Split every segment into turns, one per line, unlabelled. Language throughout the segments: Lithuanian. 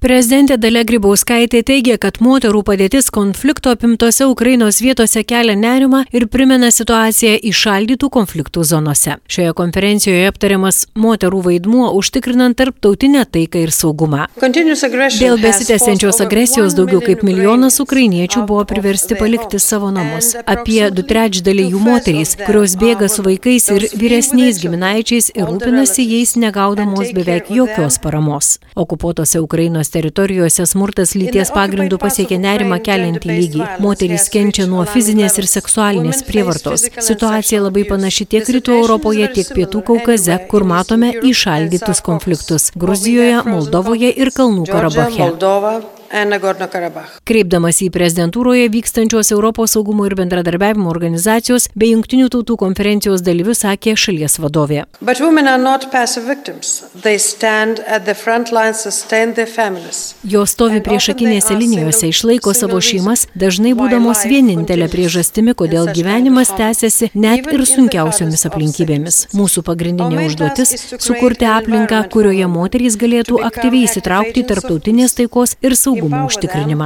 Prezidentė Dalia Grybauskaitė teigia, kad moterų padėtis konflikto apimtose Ukrainos vietose kelia nerimą ir primena situaciją įšaldytų konfliktų zonose. Šioje konferencijoje aptariamas moterų vaidmuo užtikrinant tarptautinę taiką ir saugumą. Dėl besitęsiančios agresijos daugiau kaip milijonas ukrainiečių buvo priversti palikti savo namus. Apie 2/3 jų moterys, kurios bėga su vaikais ir vyresniais giminaičiais ir rūpinasi jais negaudamos beveik jokios paramos. Okupuotose Ukrainos teritorijose smurtas lyties pagrindų pasiekė nerimą keliantį lygį. Moterys kenčia nuo fizinės ir seksualinės prievartos. Situacija labai panaši tiek Rytų Europoje, tiek Pietų Kaukaze, kur matome įšaldytus konfliktus – Gruzijoje, Moldovoje ir Kalnų Karabache. Kreipdamas į prezidentūroje vykstančios Europos saugumo ir bendradarbiavimo organizacijos bei Jungtinių tautų konferencijos dalyvius sakė šalies vadovė. Jos stovi priešakinėse linijose, išlaiko savo šeimas, dažnai būdamos vienintelė priežastimi, kodėl gyvenimas tęsiasi net ir sunkiausiomis aplinkybėmis. Mūsų pagrindinė užduotis – sukurti aplinką, kurioje moterys galėtų aktyviai įsitraukti į tarptautinės taikos ir saugumo užtikrinimą.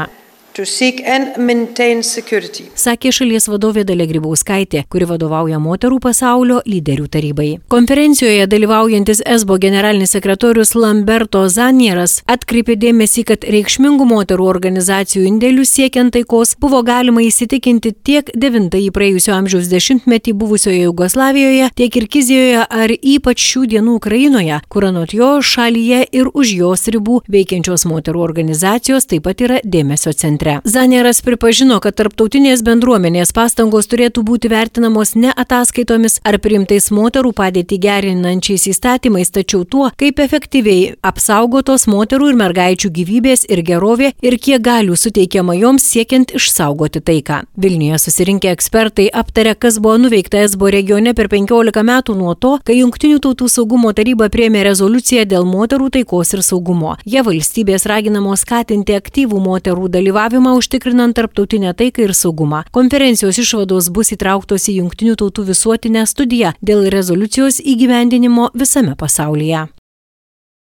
Sakė šalies vadovė Dalia Grybauskaitė, kuri vadovauja moterų pasaulio lyderių tarybai. Konferencijoje dalyvaujantis ESBO generalinis sekretorius Lamberto Zanieras atkreipė dėmesį, kad reikšmingų moterų organizacijų indėlių siekiant taikos buvo galima įsitikinti tiek 9-ąjį praėjusio amžiaus dešimtmetį buvusioje Jugoslavijoje, tiek Kirgizijoje ar ypač šių dienų Ukrainoje, kur anot jo šalyje ir už jos ribų veikiančios moterų organizacijos taip pat yra dėmesio centre. Zanieras pripažino, kad tarptautinės bendruomenės pastangos turėtų būti vertinamos ne ataskaitomis ar priimtais moterų padėtį gerinančiais įstatymais, tačiau tuo, kaip efektyviai apsaugotos moterų ir mergaičių gyvybės ir gerovė ir kiek galių suteikiama joms siekiant išsaugoti taiką. Vilniuje susirinkę ekspertai aptarė, kas buvo nuveikta ESBO regione per 15 metų nuo to, kai Jungtinių tautų saugumo taryba priėmė rezoliuciją dėl moterų taikos ir saugumo. Jie valstybės raginamos skatinti aktyvų moterų dalyvavimą užtikrinant tarptautinę taiką ir saugumą. Konferencijos išvados bus įtrauktos į Jungtinių tautų visuotinę studiją dėl rezoliucijos įgyvendinimo visame pasaulyje.